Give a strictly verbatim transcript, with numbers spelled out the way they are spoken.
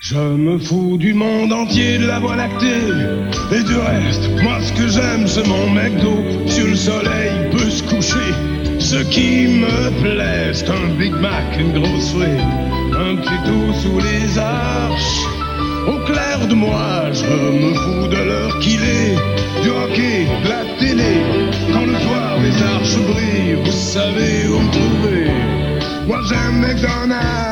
Je me fous du monde entier, de la voie lactée et du reste. Moi ce que j'aime c'est mon McDo. Sur le soleil peut se coucher. Ce qui me plaît c'est un Big Mac, une grosse frite, un petit tout sous les arches. Au clair de moi je me fous de l'heure qu'il est, du hockey, de la télé. Quand le soir les arches brillent, vous savez où me trouver. Moi j'aime McDonald's